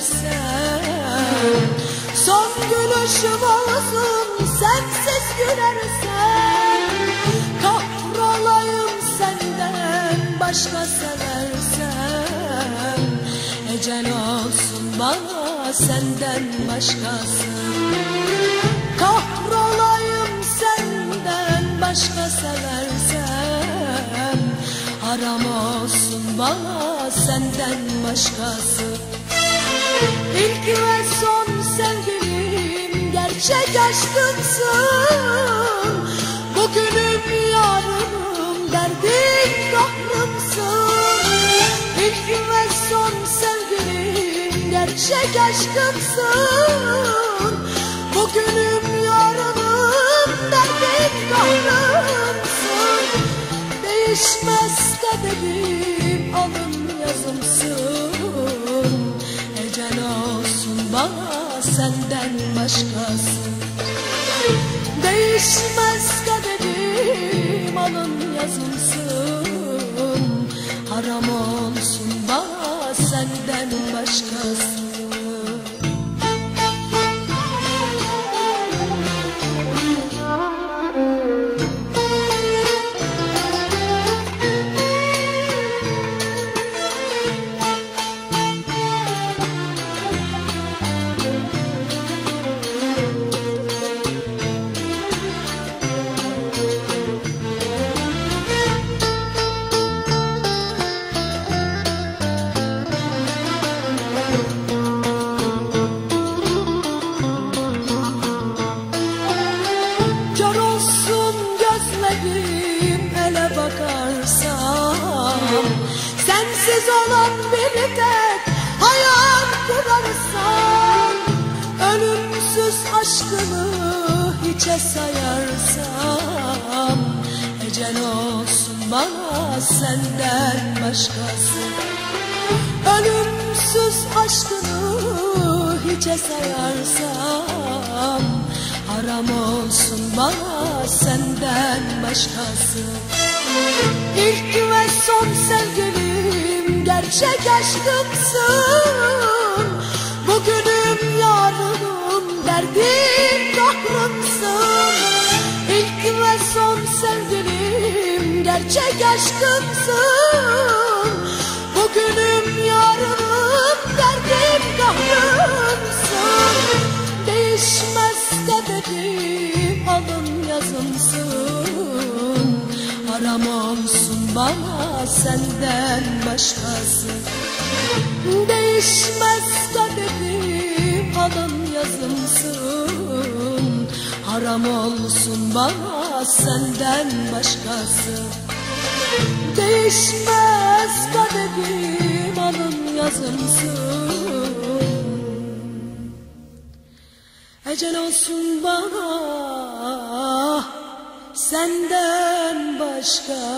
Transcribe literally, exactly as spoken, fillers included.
gülersen, son gülüşüm olsun sensiz gülersen, kahrolayım senden başka seversen, ecel olsun bana senden başkası. Kahrolayım senden başka seversen, haram olsun bana senden başkası. İlk ve son sevgilim, gerçek aşkımsın. Bugünüm yarınım, derdim kahrımsın. İlk ve son sevgilim, gerçek aşkımsın. Bugünüm yarınım, derdim kahrımsın. Değişmez kaderim, alın yazımsın. Ecel olsun bana senden başkası. Değişmez kaderim, alın yazımsın. Haram olsun bana senden başkası. Sensiz olan bir tek hayal kurarsan, ölümsüz aşkını hiçe sayarsam, ecel olsun bana senden başkası. Ölümsüz aşkını hiçe sayarsam, haram olsun bana senden başkası. İlk ve son sevgilim, gerçek aşkımsın. Bugünüm yarınım, derdim kahrımsın. İlk ve son sevgilim, gerçek aşkımsın. Bugünüm yarınım, derdim kahrımsın. Değişmez kaderim, alın yazımsın. Haram olsun bana senden başkası. Değişmez kaderim, alın yazımsın. Haram olsun bana senden başkası. Değişmez kaderim, alın yazımsın. Ecel olsun bana senden başka.